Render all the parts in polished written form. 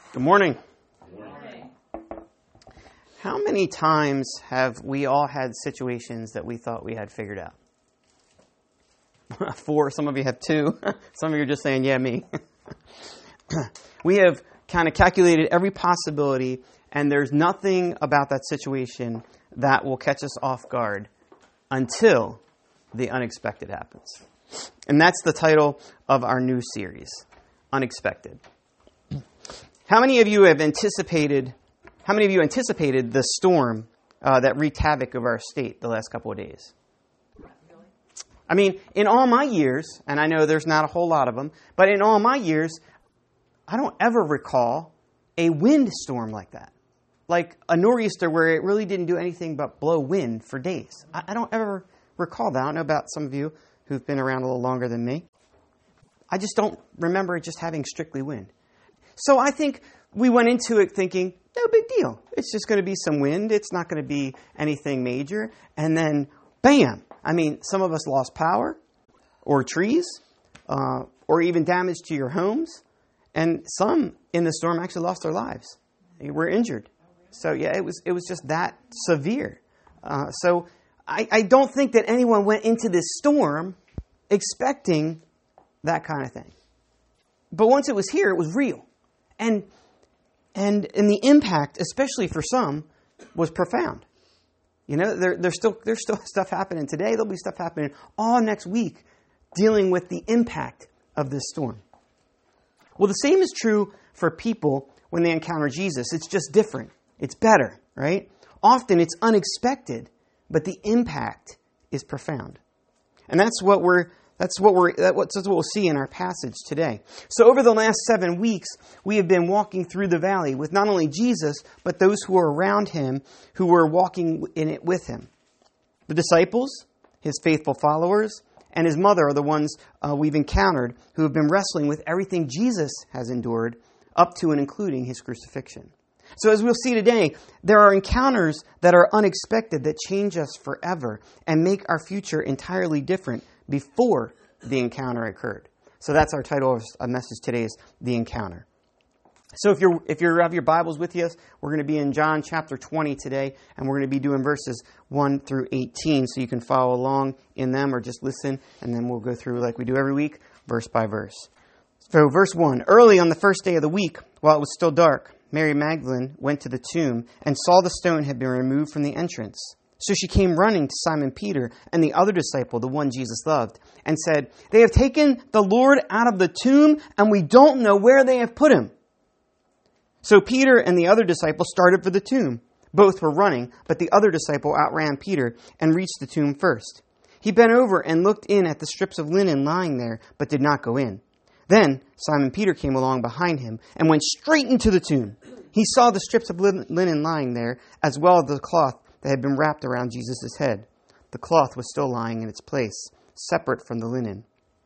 Good morning. Good morning. How many times have we all had situations that we thought we had figured out? 4, some of you have 2. Some of you are just saying, yeah, me. We have kind of calculated every possibility, and there's nothing about that situation that will catch us off guard until the unexpected happens. And that's the title of our new series, Unexpected. How many of you anticipated the storm that wreaked havoc of our state the last couple of days? I mean, in all my years, and I know there's not a whole lot of them, but in all my years, I don't ever recall a windstorm like that. Like a nor'easter where it really didn't do anything but blow wind for days. I don't ever recall that. I don't know about some of you who've been around a little longer than me. I just don't remember it just having strictly wind. So I think we went into it thinking, no big deal. It's just going to be some wind. It's not going to be anything major. And then, bam! I mean, some of us lost power or trees or even damage to your homes. And some in the storm actually lost their lives. They were injured. So, yeah, it was just that severe. So I don't think that anyone went into this storm expecting that kind of thing. But once it was here, it was real. And the impact, especially for some, was profound. You know, there's still stuff happening today. There'll be stuff happening all next week dealing with the impact of this storm. Well, the same is true for people when they encounter Jesus. It's just different. It's better, right? Often it's unexpected, but the impact is profound. And that's what we'll see in our passage today. So over the last 7 weeks, we have been walking through the valley with not only Jesus, but those who are around him, who were walking in it with him. The disciples, his faithful followers, and his mother are the ones we've encountered who have been wrestling with everything Jesus has endured up to and including his crucifixion. So as we'll see today, there are encounters that are unexpected that change us forever and make our future entirely different before the encounter occurred. So that's our title of a message today is The Encounter. So if you have your Bibles with you, we're going to be in John chapter 20 today, and we're going to be doing verses 1 through 18, so you can follow along in them or just listen, and then we'll go through like we do every week, verse by verse. So verse 1, early on the first day of the week, while it was still dark, Mary Magdalene went to the tomb and saw the stone had been removed from the entrance. So she came running to Simon Peter and the other disciple, the one Jesus loved, and said, "They have taken the Lord out of the tomb, and we don't know where they have put him." So Peter and the other disciple started for the tomb. Both were running, but the other disciple outran Peter and reached the tomb first. He bent over and looked in at the strips of linen lying there, but did not go in. Then Simon Peter came along behind him and went straight into the tomb. He saw the strips of linen lying there, as well as the cloth that had been wrapped around Jesus' head. The cloth was still lying in its place, separate from the linen.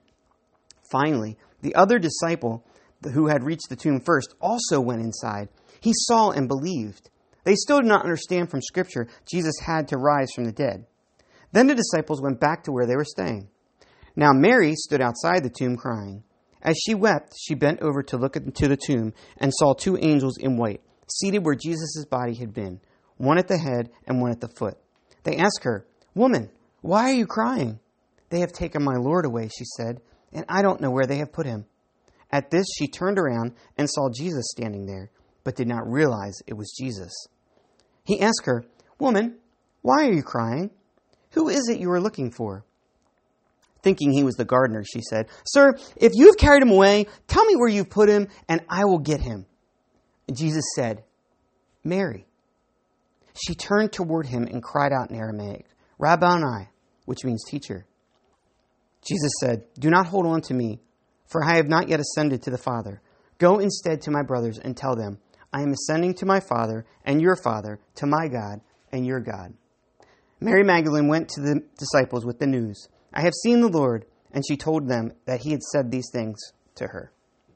Finally, the other disciple, who had reached the tomb first, also went inside. He saw and believed. They still did not understand from Scripture Jesus had to rise from the dead. Then the disciples went back to where they were staying. Now Mary stood outside the tomb crying. As she wept, she bent over to look into the tomb and saw 2 angels in white, seated where Jesus' body had been, one at the head and one at the foot. They asked her, "Woman, why are you crying?" "They have taken my Lord away," she said, "and I don't know where they have put him." At this, she turned around and saw Jesus standing there, but did not realize it was Jesus. He asked her, "Woman, why are you crying? Who is it you are looking for?" Thinking he was the gardener, she said, "Sir, if you have carried him away, tell me where you've put him, and I will get him." And Jesus said, "Mary." She turned toward him and cried out in Aramaic, "Rabboni," which means teacher. Jesus said, "Do not hold on to me, for I have not yet ascended to the Father. Go instead to my brothers and tell them, I am ascending to my Father and your Father, to my God and your God." Mary Magdalene went to the disciples with the news, "I have seen the Lord," and she told them that he had said these things to her.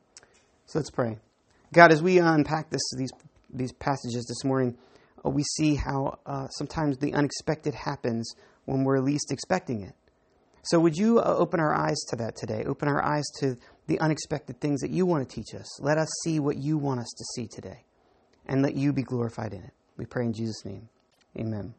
So let's pray. God, as we unpack these passages this morning, we see how sometimes the unexpected happens when we're least expecting it. So would you open our eyes to that today? Open our eyes to the unexpected things that you want to teach us. Let us see what you want us to see today, and let you be glorified in it. We pray in Jesus' name. Amen.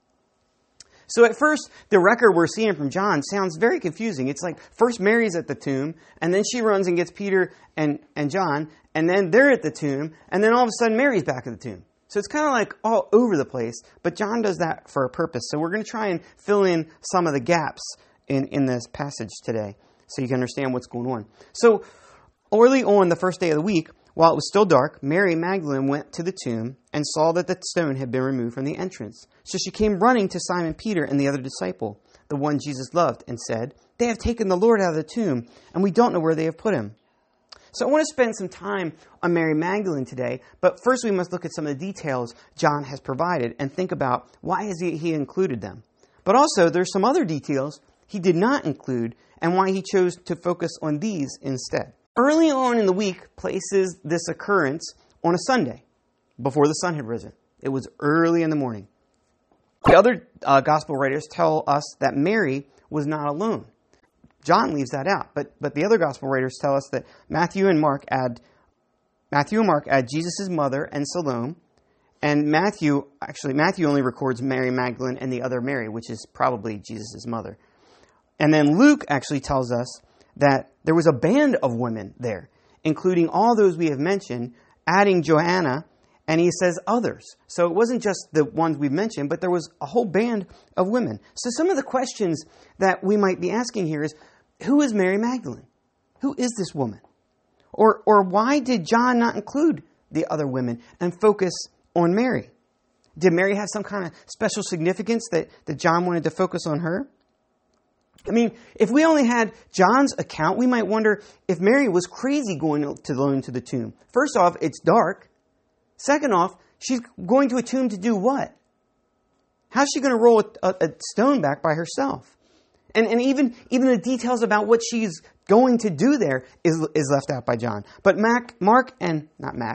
So at first, the record we're seeing from John sounds very confusing. It's like first Mary's at the tomb, and then she runs and gets Peter and John, and then they're at the tomb, and then all of a sudden Mary's back at the tomb. So it's kind of like all over the place, but John does that for a purpose. So we're going to try and fill in some of the gaps in this passage today so you can understand what's going on. So early on the first day of the week, while it was still dark, Mary Magdalene went to the tomb and saw that the stone had been removed from the entrance. So she came running to Simon Peter and the other disciple, the one Jesus loved, and said, "They have taken the Lord out of the tomb, and we don't know where they have put him." So I want to spend some time on Mary Magdalene today, but first we must look at some of the details John has provided and think about why has he included them. But also there's some other details he did not include and why he chose to focus on these instead. Early on in the week places this occurrence on a Sunday, before the sun had risen. It was early in the morning. The other gospel writers tell us that Mary was not alone. John leaves that out, but the other gospel writers tell us that Matthew and Mark add Jesus' mother and Salome, and Matthew only records Mary Magdalene and the other Mary, which is probably Jesus' mother. And then Luke actually tells us that there was a band of women there, including all those we have mentioned, adding Joanna, and he says others. So it wasn't just the ones we've mentioned, but there was a whole band of women. So some of the questions that we might be asking here is, who is Mary Magdalene? Who is this woman? Or why did John not include the other women and focus on Mary? Did Mary have some kind of special significance that John wanted to focus on her? I mean, if we only had John's account, we might wonder if Mary was crazy going alone to the tomb. First off, it's dark. Second off, she's going to a tomb to do what? How's she going to roll a stone back by herself? And even the details about what she's going to do there is left out by John. But Mark and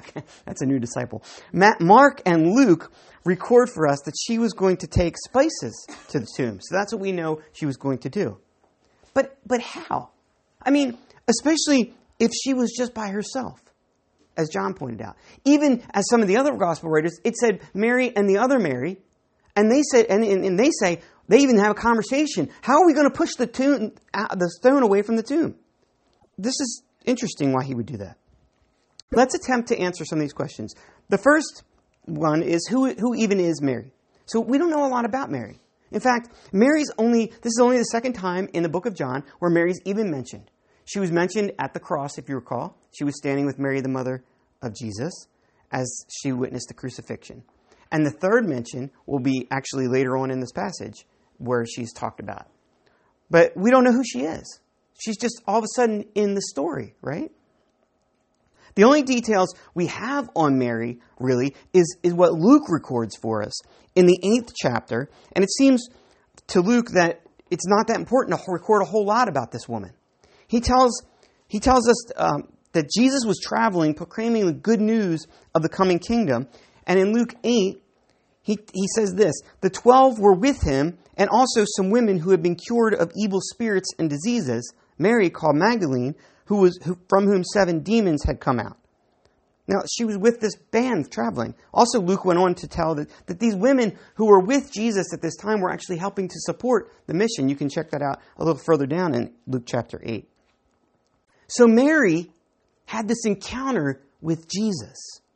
Luke record for us that she was going to take spices to the tomb. So that's what we know she was going to do. But how? I mean, especially if she was just by herself, as John pointed out. Even as some of the other gospel writers, it said Mary and the other Mary, and they said, and they say, they even have a conversation. How are we going to push the stone away from the tomb? This is interesting why he would do that. Let's attempt to answer some of these questions. The first one is who even is Mary? So we don't know a lot about Mary. In fact, this is only the second time in the book of John where Mary's even mentioned. She was mentioned at the cross, if you recall. She was standing with Mary, the mother of Jesus, as she witnessed the crucifixion. And the third mention will be actually later on in this passage where she's talked about. But we don't know who she is. She's just all of a sudden in the story, right? The only details we have on Mary, really, is what Luke records for us in the 8th chapter. And it seems to Luke that it's not that important to record a whole lot about this woman. He tells us that Jesus was traveling, proclaiming the good news of the coming kingdom. And in Luke 8, he says this, "The 12 were with him, and also some women who had been cured of evil spirits and diseases, Mary called Magdalene, from whom 7 demons had come out." Now, she was with this band traveling. Also, Luke went on to tell that these women who were with Jesus at this time were actually helping to support the mission. You can check that out a little further down in Luke chapter 8. So Mary had this encounter with Jesus.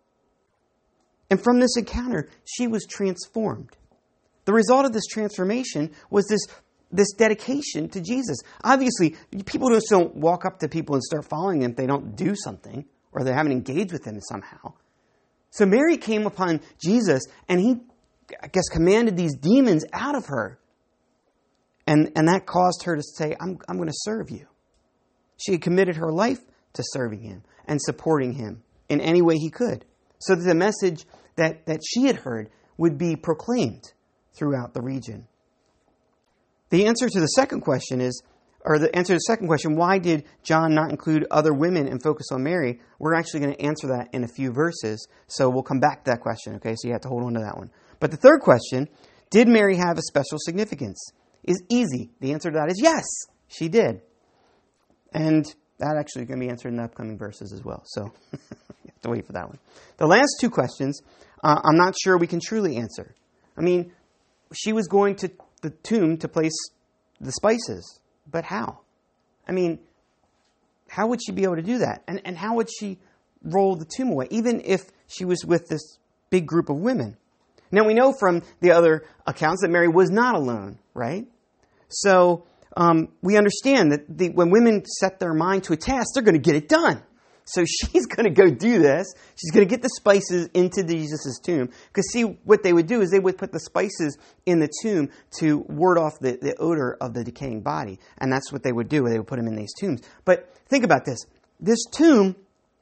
And from this encounter, she was transformed. The result of this transformation was this dedication to Jesus. Obviously, people just don't walk up to people and start following them if they don't do something or they haven't engaged with him somehow. So Mary came upon Jesus and he, I guess, commanded these demons out of her. And that caused her to say, I'm going to serve you. She had committed her life to serving him and supporting him in any way he could, so that the message that she had heard would be proclaimed throughout the region. The answer to the second question why did John not include other women and focus on Mary? We're actually going to answer that in a few verses, so we'll come back to that question, okay? So you have to hold on to that one. But the third question, did Mary have a special significance? Is easy. The answer to that is yes. she did. And that actually is going to be answered in the upcoming verses as well. So you have to wait for that one. The last two questions, I'm not sure we can truly answer. I mean, she was going to the tomb to place the spices, but how? I mean, how would she be able to do that? And how would she roll the tomb away, even if she was with this big group of women? Now, we know from the other accounts that Mary was not alone, right? So we understand that when women set their mind to a task, they're going to get it done. So she's going to go do this. She's going to get the spices into Jesus' tomb. Because see, what they would do is they would put the spices in the tomb to ward off the odor of the decaying body. And that's what they would do. They would put them in these tombs. But think about this. This tomb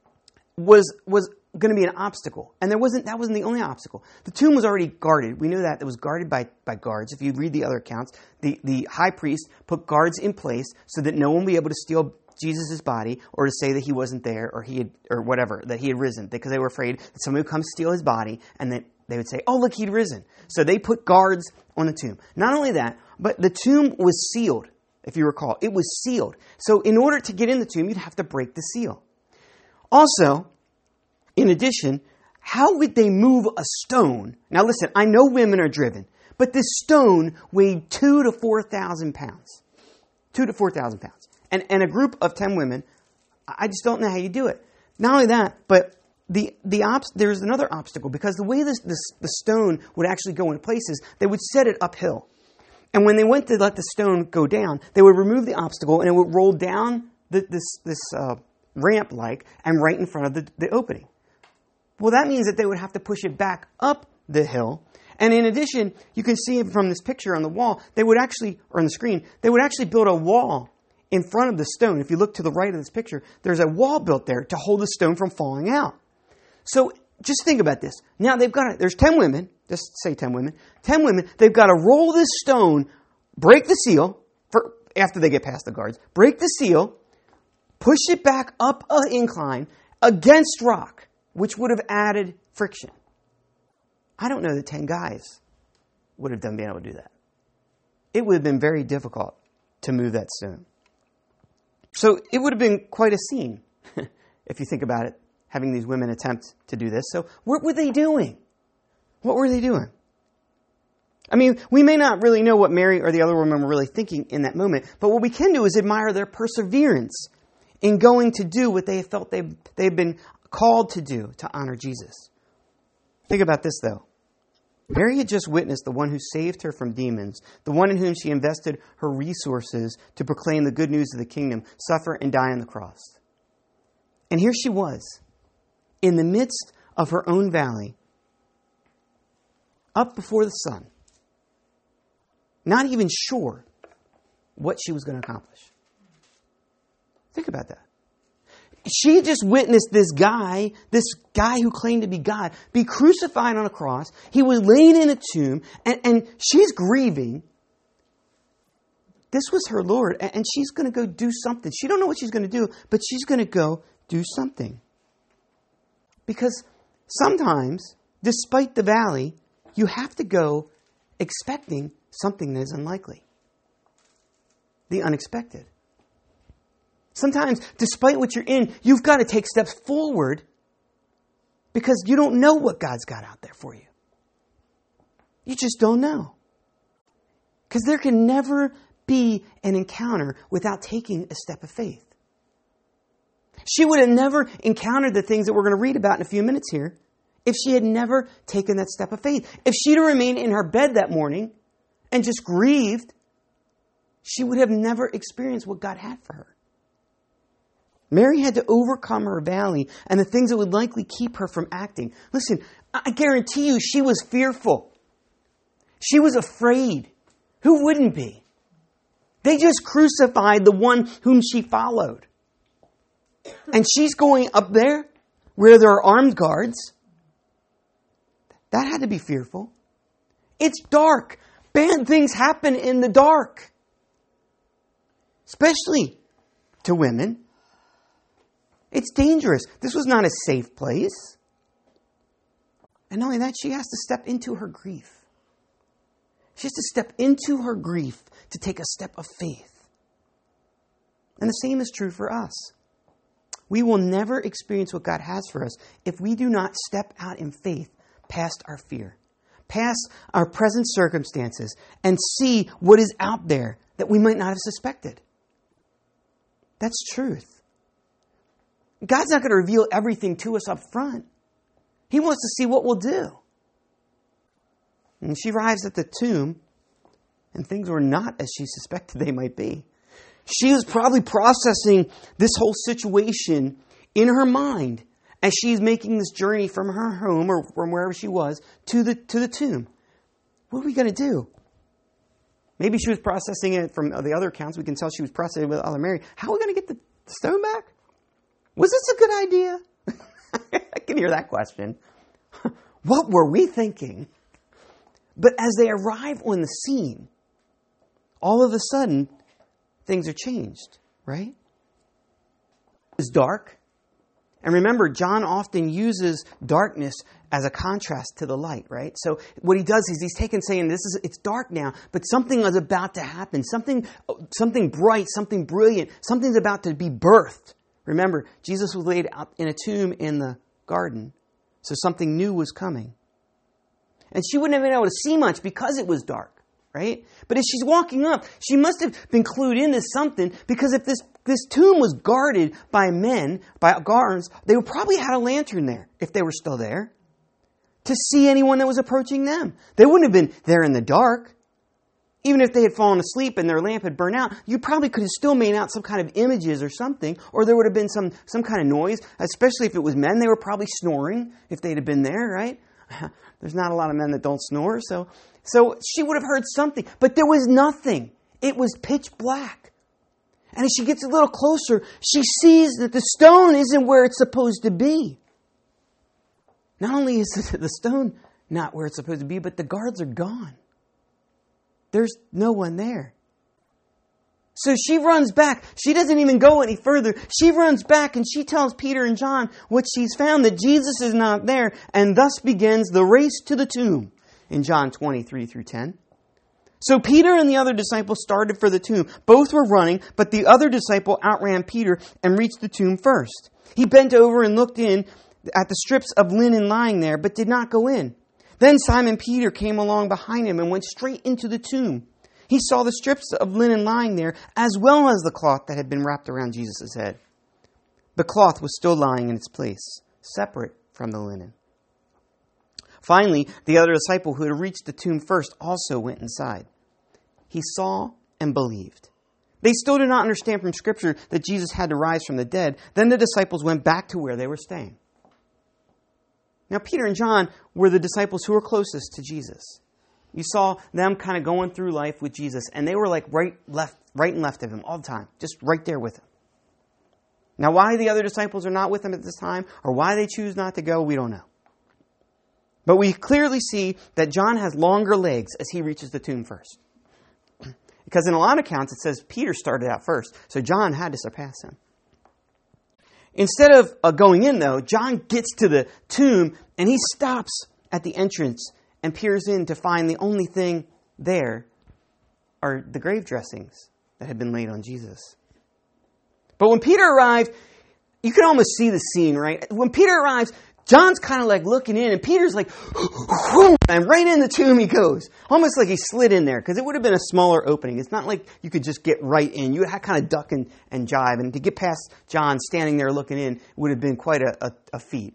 was going to be an obstacle. And that wasn't the only obstacle. The tomb was already guarded. We know that. It was guarded by guards. If you read the other accounts, the high priest put guards in place so that no one would be able to steal Jesus' body or to say that he wasn't there or that he had risen, because they were afraid that somebody would come steal his body and that they would say, oh, look, he'd risen. So they put guards on the tomb. Not only that, but the tomb was sealed, if you recall. It was sealed. So in order to get in the tomb, you'd have to break the seal. Also, in addition, how would they move a stone? Now listen, I know women are driven, but this stone weighed 2,000 to 4,000 pounds. 2,000 to 4,000 pounds. And a group of 10 women, I just don't know how you do it. Not only that, but there's another obstacle, because the way the stone would actually go into places, they would set it uphill. And when they went to let the stone go down, they would remove the obstacle and it would roll down this ramp-like and right in front of the opening. Well, that means that they would have to push it back up the hill. And in addition, you can see from this picture on the wall, or on the screen, they would actually build a wall in front of the stone. If you look to the right of this picture, there's a wall built there to hold the stone from falling out. So just think about this. Now there's 10 women, just say 10 women. 10 women, they've got to roll this stone, break the seal, after they get past the guards, break the seal, push it back up an incline against rock, which would have added friction. I don't know that 10 guys would have been able to do that. It would have been very difficult to move that stone. So it would have been quite a scene, if you think about it, having these women attempt to do this. So what were they doing? What were they doing? I mean, we may not really know what Mary or the other women were really thinking in that moment, but what we can do is admire their perseverance in going to do what they felt they've been called to do to honor Jesus. Think about this, though. Mary had just witnessed the one who saved her from demons, the one in whom she invested her resources to proclaim the good news of the kingdom, suffer and die on the cross. And here she was, in the midst of her own valley, up before the sun, not even sure what she was going to accomplish. Think about that. She had just witnessed this guy who claimed to be God, be crucified on a cross. He was laid in a tomb, and she's grieving. This was her Lord, and she's going to go do something. She don't know what she's going to do, but she's going to go do something. Because sometimes, despite the valley, you have to go expecting something that is unlikely. The unexpected. Sometimes, despite what you're in, you've got to take steps forward because you don't know what God's got out there for you. You just don't know. Because there can never be an encounter without taking a step of faith. She would have never encountered the things that we're going to read about in a few minutes here if she had never taken that step of faith. If she'd have remained in her bed that morning and just grieved, she would have never experienced what God had for her. Mary had to overcome her valley and the things that would likely keep her from acting. Listen, I guarantee you she was fearful. She was afraid. Who wouldn't be? They just crucified the one whom she followed. And she's going up there where there are armed guards. That had to be fearful. It's dark. Bad things happen in the dark. Especially to women. It's dangerous. This was not a safe place. And not only that, she has to step into her grief. She has to step into her grief to take a step of faith. And the same is true for us. We will never experience what God has for us if we do not step out in faith past our fear, past our present circumstances, and see what is out there that we might not have suspected. That's truth. God's not going to reveal everything to us up front. He wants to see what we'll do. And she arrives at the tomb, and things were not as she suspected they might be. She was probably processing this whole situation in her mind as she's making this journey from her home or from wherever she was to the tomb. What are we going to do? Maybe she was processing it from the other accounts. We can tell she was processing it with Other Mary. How are we going to get the stone back? Was this a good idea? I can hear that question. What were we thinking? But as they arrive on the scene, all of a sudden, things are changed, right? It's dark. And remember, John often uses darkness as a contrast to the light, right? So what he does is he's saying, it's dark now, but something is about to happen. Something bright, something brilliant, something's about to be birthed. Remember, Jesus was laid out in a tomb in the garden. So something new was coming. And she wouldn't have been able to see much because it was dark. Right? But as she's walking up, she must have been clued into something, because if this tomb was guarded by men, by guards, they would probably had a lantern there, if they were still there, to see anyone that was approaching them. They wouldn't have been there in the dark. Even if they had fallen asleep and their lamp had burned out, you probably could have still made out some kind of images or something, or there would have been some kind of noise, especially if it was men. They were probably snoring if they'd have been there, right? There's not a lot of men that don't snore, so she would have heard something. But there was nothing. It was pitch black. And as she gets a little closer, she sees that the stone isn't where it's supposed to be. Not only is the stone not where it's supposed to be, but the guards are gone. There's no one there. So she runs back. She doesn't even go any further. She runs back and she tells Peter and John what she's found, that Jesus is not there, and thus begins the race to the tomb in John 23 through 10. So Peter and the other disciple started for the tomb. Both were running, but the other disciple outran Peter and reached the tomb first. He bent over and looked in at the strips of linen lying there, but did not go in. Then Simon Peter came along behind him and went straight into the tomb. He saw the strips of linen lying there, as well as the cloth that had been wrapped around Jesus' head. The cloth was still lying in its place, separate from the linen. Finally, the other disciple who had reached the tomb first also went inside. He saw and believed. They still did not understand from Scripture that Jesus had to rise from the dead. Then the disciples went back to where they were staying. Now, Peter and John were the disciples who were closest to Jesus. You saw them kind of going through life with Jesus, and they were like right and left of him all the time, just right there with him. Now, why the other disciples are not with him at this time, or why they choose not to go, we don't know. But we clearly see that John has longer legs as he reaches the tomb first. Because in a lot of accounts, it says Peter started out first, so John had to surpass him. Instead of going in, though, John gets to the tomb, and he stops at the entrance and peers in to find the only thing there are the grave dressings that had been laid on Jesus. But when Peter arrived, you can almost see the scene, right? When Peter arrives, John's kind of like looking in, and Peter's like, whoom, and right in the tomb he goes. Almost like he slid in there, because it would have been a smaller opening. It's not like you could just get right in. You would have to kind of duck and jive, and to get past John standing there looking in would have been quite a feat.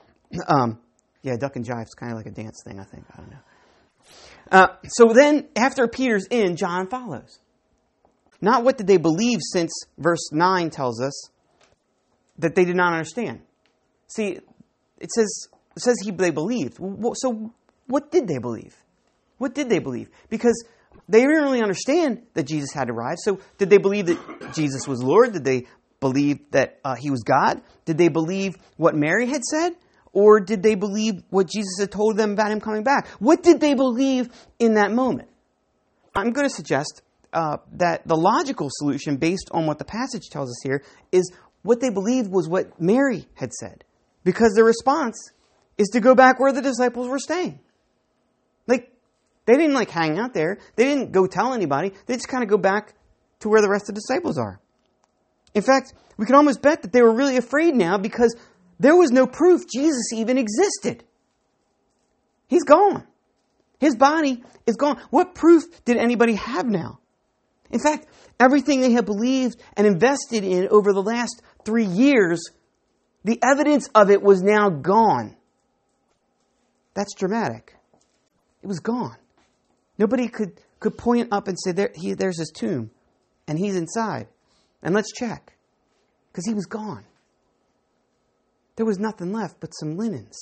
Yeah, duck and jive is kind of like a dance thing, I think. I don't know. So then, after Peter's in, John follows. Not what did they believe, since verse 9 tells us that they did not understand. See, it says they believed. So what did they believe? What did they believe? Because they didn't really understand that Jesus had arrived. So did they believe that Jesus was Lord? Did they believe that he was God? Did they believe what Mary had said? Or did they believe what Jesus had told them about him coming back? What did they believe in that moment? I'm going to suggest that the logical solution, based on what the passage tells us here, is what they believed was what Mary had said. Because their response is to go back where the disciples were staying. Like, they didn't hang out there. They didn't go tell anybody. They just kind of go back to where the rest of the disciples are. In fact, we can almost bet that they were really afraid now because there was no proof Jesus even existed. He's gone. His body is gone. What proof did anybody have now? In fact, everything they had believed and invested in over the last 3 years, the evidence of it was now gone. That's dramatic. It was gone. Nobody could point up and say, there's his tomb, and he's inside. And let's check. Because he was gone. There was nothing left but some linens.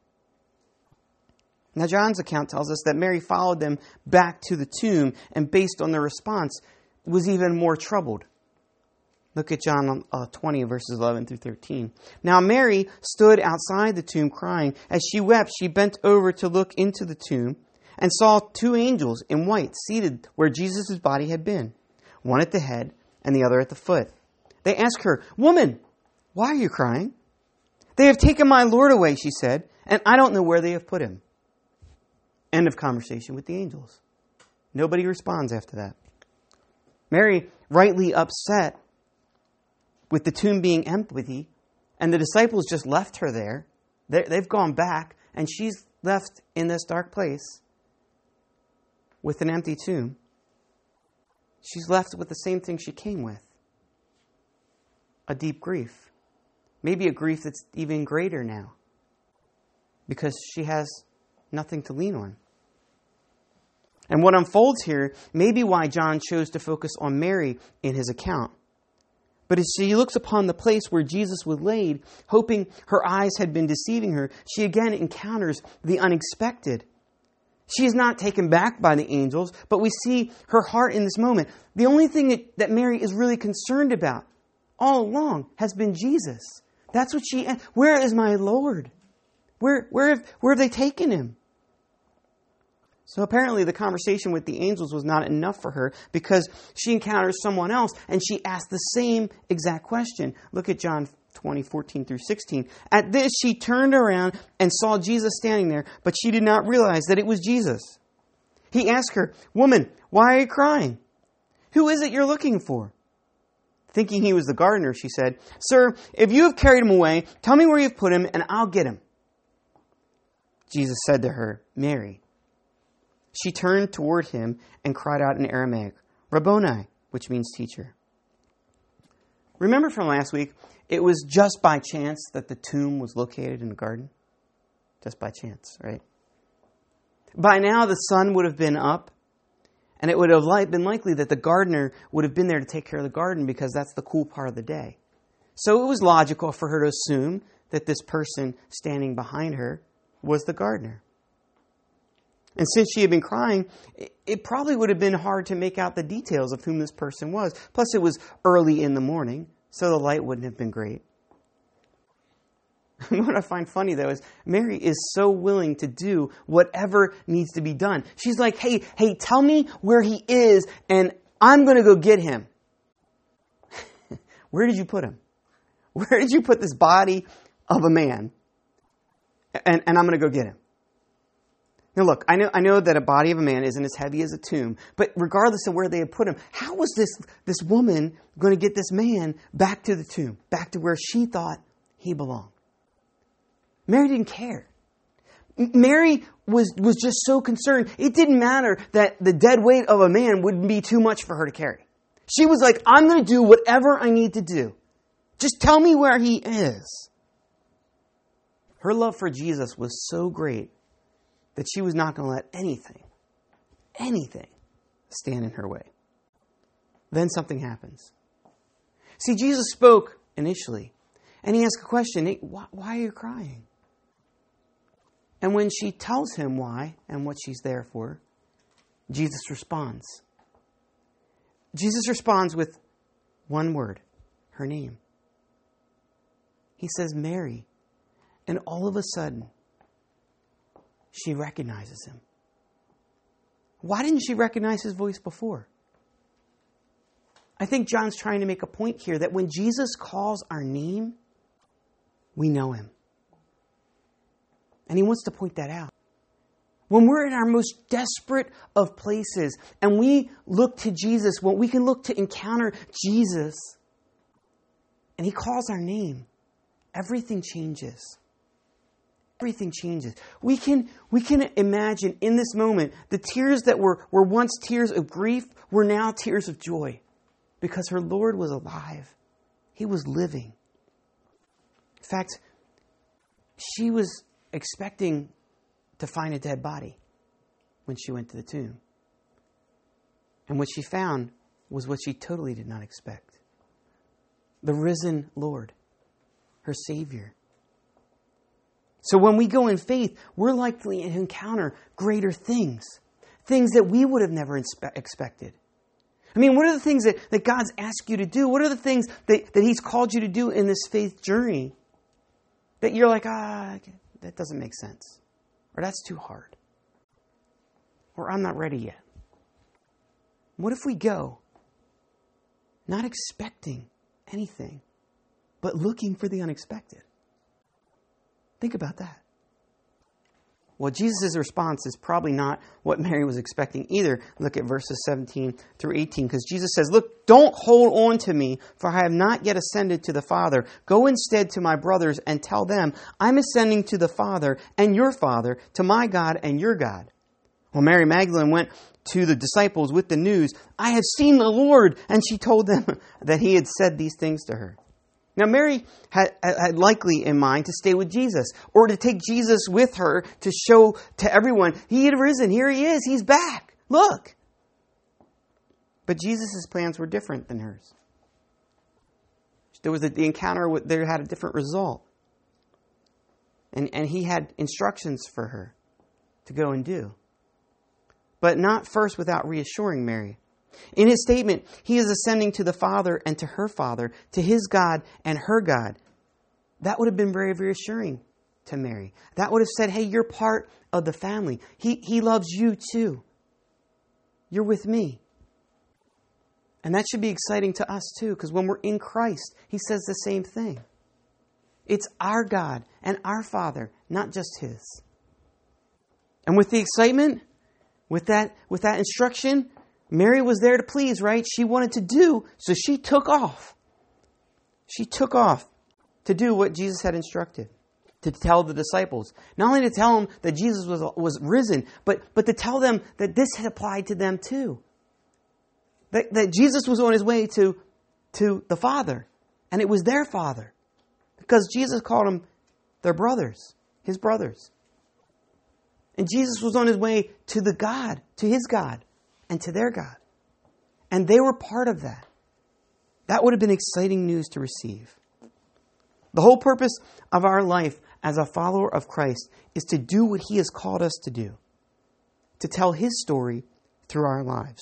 Now, John's account tells us that Mary followed them back to the tomb, and based on their response, was even more troubled. Look at John 20, verses 11 through 13. Now Mary stood outside the tomb crying. As she wept, she bent over to look into the tomb and saw 2 angels in white seated where Jesus' body had been, one at the head and the other at the foot. They asked her, "Woman, why are you crying?" "They have taken my Lord away," she said, "and I don't know where they have put him." End of conversation with the angels. Nobody responds after that. Mary, rightly upset with the tomb being empty, and the disciples just left her there. They've gone back, and she's left in this dark place with an empty tomb. She's left with the same thing she came with. A deep grief. Maybe a grief that's even greater now, because she has nothing to lean on. And what unfolds here may be why John chose to focus on Mary in his account. But as she looks upon the place where Jesus was laid, hoping her eyes had been deceiving her, she again encounters the unexpected. She is not taken back by the angels, but we see her heart in this moment. The only thing that Mary is really concerned about all along has been Jesus. That's what where is my Lord? Where have they taken him? So apparently the conversation with the angels was not enough for her, because she encounters someone else and she asked the same exact question. Look at John 20, 14 through 16. At this, she turned around and saw Jesus standing there, but she did not realize that it was Jesus. He asked her, "Woman, why are you crying? Who is it you're looking for?" Thinking he was the gardener, she said, "Sir, if you have carried him away, tell me where you've put him and I'll get him." Jesus said to her, "Mary." She turned toward him and cried out in Aramaic, "Rabboni," which means teacher. Remember from last week, it was just by chance that the tomb was located in the garden? Just by chance, right? By now the sun would have been up, and it would have been likely that the gardener would have been there to take care of the garden, because that's the cool part of the day. So it was logical for her to assume that this person standing behind her was the gardener. And since she had been crying, it probably would have been hard to make out the details of whom this person was. Plus, it was early in the morning, so the light wouldn't have been great. What I find funny, though, is Mary is so willing to do whatever needs to be done. She's like, hey, tell me where he is, and I'm going to go get him. Where did you put him? Where did you put this body of a man? And I'm going to go get him. Now look, I know that a body of a man isn't as heavy as a tomb, but regardless of where they had put him, how was this woman going to get this man back to the tomb, back to where she thought he belonged? Mary didn't care. Mary was just so concerned. It didn't matter that the dead weight of a man would be too much for her to carry. She was like, I'm going to do whatever I need to do. Just tell me where he is. Her love for Jesus was so great that she was not going to let anything stand in her way. Then something happens. See, Jesus spoke initially, and he asked a question, "Hey, why are you crying?" And when she tells him why and what she's there for, Jesus responds. Jesus responds with one word, her name. He says, "Mary," and all of a sudden, she recognizes him. Why didn't she recognize his voice before? I think John's trying to make a point here that when Jesus calls our name, we know him. And he wants to point that out. When we're in our most desperate of places and we look to Jesus, when we can look to encounter Jesus, and he calls our name, everything changes. Everything changes. We can imagine in this moment the tears that were once tears of grief were now tears of joy because her Lord was alive. He was living. In fact, she was expecting to find a dead body when she went to the tomb. And what she found was what she totally did not expect. The risen Lord, her Savior. So when we go in faith, we're likely to encounter greater things. Things that we would have never expected. I mean, what are the things that God's asked you to do? What are the things that He's called you to do in this faith journey that you're like, that doesn't make sense. Or that's too hard. Or I'm not ready yet. What if we go not expecting anything, but looking for the unexpected? Think about that. Well, Jesus' response is probably not what Mary was expecting either. Look at verses 17 through 18, because Jesus says, look, don't hold on to me, for I have not yet ascended to the Father. Go instead to my brothers and tell them, I'm ascending to the Father and your Father, to my God and your God. Well, Mary Magdalene went to the disciples with the news, I have seen the Lord, and she told them that he had said these things to her. Now, Mary had likely in mind to stay with Jesus or to take Jesus with her to show to everyone, he had risen. Here he is. He's back. Look. But Jesus' plans were different than hers. There was the encounter there had a different result. And he had instructions for her to go and do. But not first without reassuring Mary. In his statement, he is ascending to the Father and to her Father, to his God and her God. That would have been very reassuring to Mary. That would have said, hey, you're part of the family. He loves you too. You're with me. And that should be exciting to us too, because when we're in Christ, he says the same thing. It's our God and our Father, not just his. And with the excitement, with that instruction, Mary was there to please, right? She wanted to do, so she took off. She took off to do what Jesus had instructed, to tell the disciples. Not only to tell them that Jesus was risen, but to tell them that this had applied to them too. That Jesus was on his way to the Father, and it was their Father. Because Jesus called them their brothers, his brothers. And Jesus was on his way to the God, to his God. And to their God. And they were part of that. That would have been exciting news to receive. The whole purpose of our life as a follower of Christ is to do what he has called us to do. To tell his story through our lives.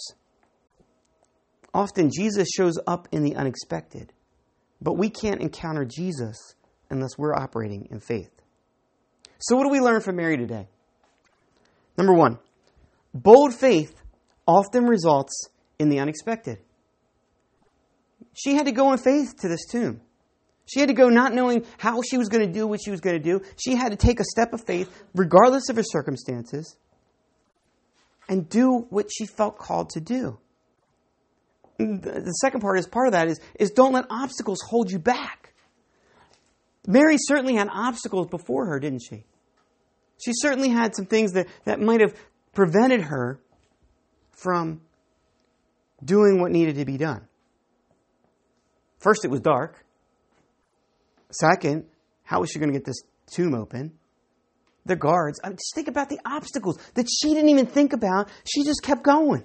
Often Jesus shows up in the unexpected. But we can't encounter Jesus unless we're operating in faith. So what do we learn from Mary today? Number one, bold faith often results in the unexpected. She had to go in faith to this tomb. She had to go not knowing how she was going to do what she was going to do. She had to take a step of faith, regardless of her circumstances, and do what she felt called to do. The second part of that is don't let obstacles hold you back. Mary certainly had obstacles before her, didn't she? She certainly had some things that might have prevented her from doing what needed to be done. First, it was dark. Second, how was she going to get this tomb open? The guards. Just think about the obstacles that she didn't even think about. She just kept going.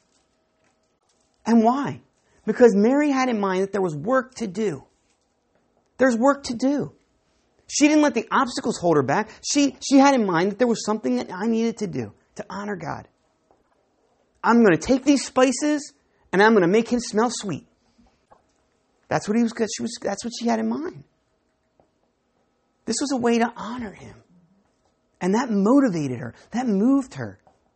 And why? Because Mary had in mind that there was work to do. There's work to do. She didn't let the obstacles hold her back. She had in mind that there was something that I needed to do to honor God. I'm going to take these spices and I'm going to make him smell sweet. That's what that's what she had in mind. This was a way to honor him. And that motivated her. That moved her.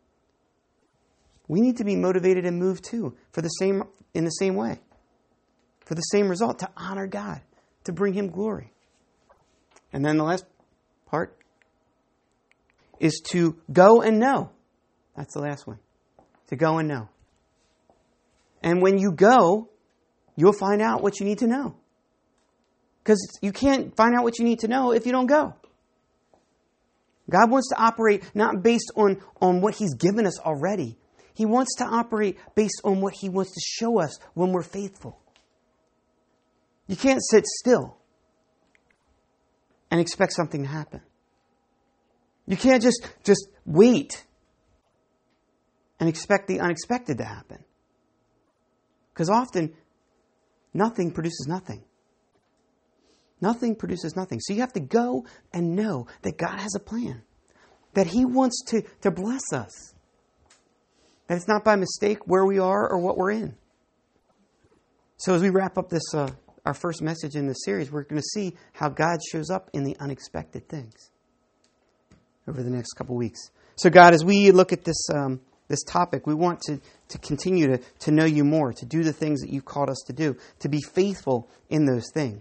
We need to be motivated and moved too in the same way. For the same result, to honor God, to bring him glory. And then the last part is to go and know. That's the last one. To go and know. And when you go, you'll find out what you need to know. Because you can't find out what you need to know if you don't go. God wants to operate not based on what He's given us already. He wants to operate based on what He wants to show us when we're faithful. You can't sit still and expect something to happen. You can't just wait and expect the unexpected to happen. Because often, nothing produces nothing. Nothing produces nothing. So you have to go and know that God has a plan. That He wants to bless us. That it's not by mistake where we are or what we're in. So as we wrap up this our first message in this series, we're going to see how God shows up in the unexpected things over the next couple weeks. So God, as we look at this this topic, we want to continue to know You more, to do the things that You've called us to do, to be faithful in those things.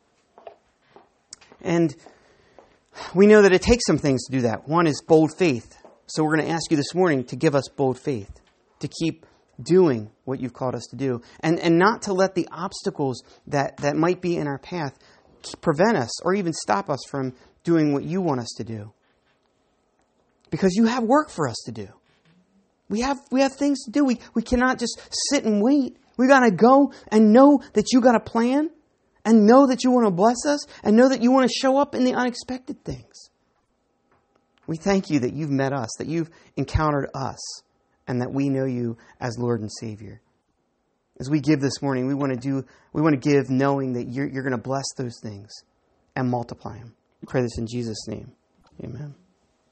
And we know that it takes some things to do that. One is bold faith. So we're going to ask You this morning to give us bold faith, to keep doing what You've called us to do, and not to let the obstacles that might be in our path prevent us or even stop us from doing what You want us to do. Because You have work for us to do. We have things to do. We cannot just sit and wait. We got to go and know that You got a plan, and know that You want to bless us, and know that You want to show up in the unexpected things. We thank You that You've met us, that You've encountered us, and that we know You as Lord and Savior. As we give this morning, we want to give knowing that You're going to bless those things and multiply them. We pray this in Jesus' name. Amen.